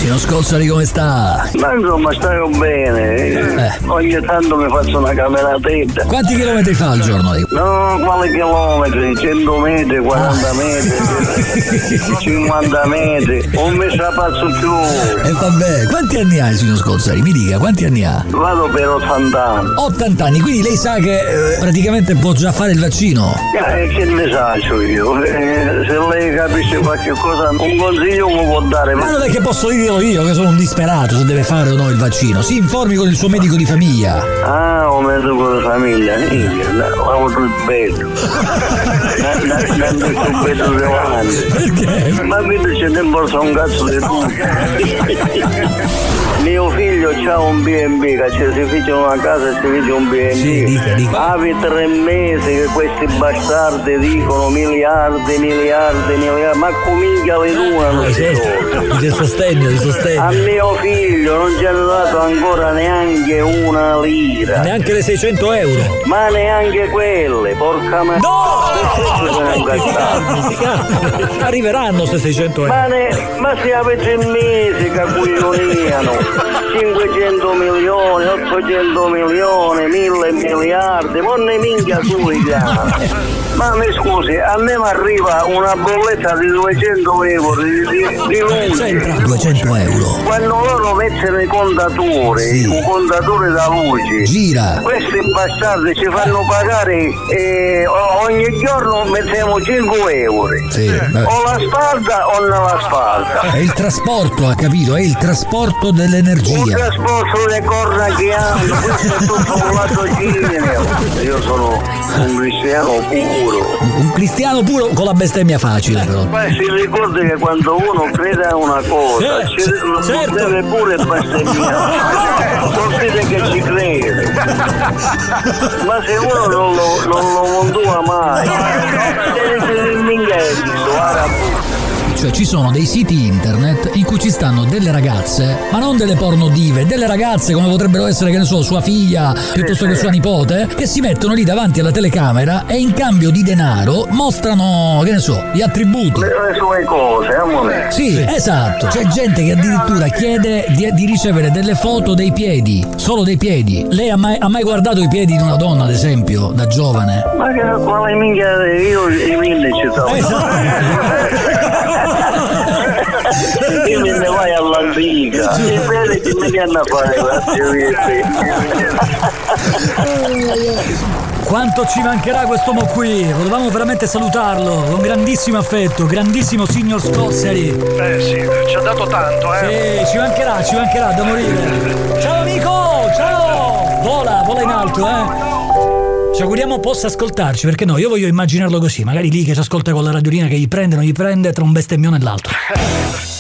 Signor Scozzari, come sta? Ma insomma, stai bene. Ogni tanto mi faccio una cameratetta. Quanti chilometri fa al giorno? No, quali chilometri? 100 metri, 40 metri, 50 metri. Non mi sapazzo più. E vabbè, quanti anni ha il signor Scozzari? Mi dica, quanti anni ha? Vado per 80 anni. 80 anni, quindi lei sa che praticamente può già fare il vaccino? Che ne saccio io? Se lei capisce qualche cosa, un consiglio mi può dare. Ma non è che posso dirlo io, che sono un disperato, se deve fare o no il vaccino. Si informi con il suo medico di famiglia. Ah, un medico di famiglia? Lavoro il bello. Non più bello davanti. Perché? Ma vedi, ce ne importa un cazzo di tutto. Mio figlio c'ha un B&B, cioè si fece una casa e si fece un B&B. Sì, dica. Avevi 3 mesi che questi bastardi dicono miliardi, ma comincia le luna. Di sostegno. A mio figlio non ci hanno dato ancora neanche una lira. Neanche le 600 euro. Ma neanche quelle, porca ma... No! Arriveranno se 600 euro. Ma se avete mesi che coglioniano 500 milioni, 800 milioni, 1000 miliardi, ma ne minchia suica. Ma mi scusi, a me mi arriva una bolletta di 200 euro di luce. 200 euro. Quando loro mettono i contatori, sì, un contatore da luce, gira. Questi bastardi ci fanno pagare ogni giorno mettiamo 5 euro. Sì, o la spalda o non la spalda. È il trasporto, ha capito? È il trasporto dell'energia. Un trasporto le corna che hanno, questo è tutto un latocino. Io sono un cristiano puro. Un cristiano puro con la bestemmia facile, però. Ma si ricordi che quando uno crede a una cosa, certo, deve pure bestemmiare. Non crede che ci crede. Ma se uno non lo montua mai, deve cioè ci sono dei siti internet in cui ci stanno delle ragazze, ma non delle pornodive, delle ragazze come potrebbero essere, che ne so, sua figlia piuttosto che sua nipote, che si mettono lì davanti alla telecamera e in cambio di denaro mostrano, che ne so, gli attributi, le sue cose, amore. Sì, esatto. C'è gente che addirittura chiede di ricevere delle foto dei piedi, solo dei piedi. Lei ha mai guardato i piedi di una donna, ad esempio, da giovane? Ma che quale minchia, io i mille ci sono. Io me ne vai all'antica. Sì. E vedi che mi hanno a fare Quanto ci mancherà quest'uomo qui? Volevamo veramente salutarlo con grandissimo affetto, grandissimo signor Scozzari. Sì, ci ha dato tanto, Sì, ci mancherà da morire. Ciao amico, ciao! Vola in alto, Ci auguriamo possa ascoltarci, perché no, io voglio immaginarlo così, magari lì che ci ascolta con la radiolina che gli prende, non gli prende, tra un bestemmione e l'altro.